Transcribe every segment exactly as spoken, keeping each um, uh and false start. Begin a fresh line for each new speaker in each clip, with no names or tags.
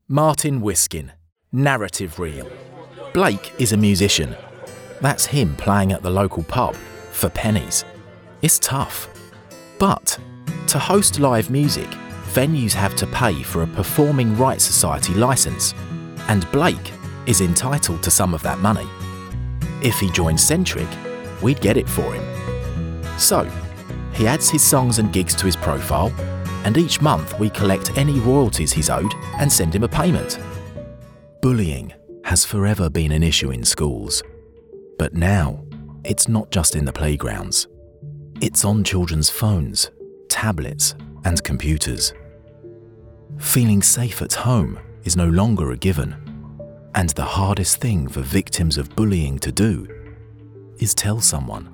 Martin Wiskin, narrative reel. Blake is a musician. That's him playing at the local pub for pennies. It's tough. But to host live music, venues have to pay for a Performing Rights Society licence, and Blake is entitled to some of that money. If he joined Centric, we'd get it for him. So, he adds his songs and gigs to his profile, and each month we collect any royalties he's owed and send him a payment. Bullying has forever been an issue in schools, but now it's not just in the playgrounds. It's on children's phones, tablets, and computers. Feeling safe at home is no longer a given, and the hardest thing for victims of bullying to do is tell someone.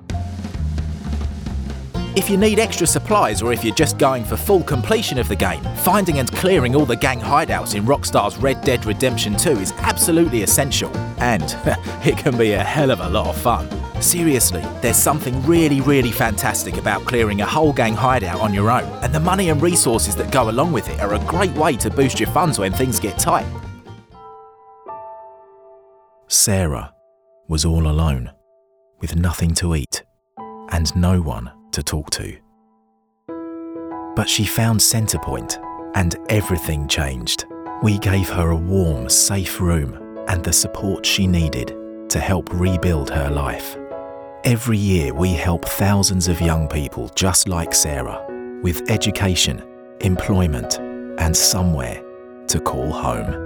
If you need extra supplies or if you're just going for full completion of the game, finding and clearing all the gang hideouts in Rockstar's Red Dead Redemption two is absolutely essential, and it can be a hell of a lot of fun. Seriously, there's something really, really fantastic about clearing a whole gang hideout on your own, and the money and resources that go along with it are a great way to boost your funds when things get tight. Sarah was all alone, with nothing to eat and no one to talk to. But she found Centrepoint and everything changed. We gave her a warm, safe room and the support she needed to help rebuild her life. Every year we help thousands of young people just like Sarah with education, employment and somewhere to call home.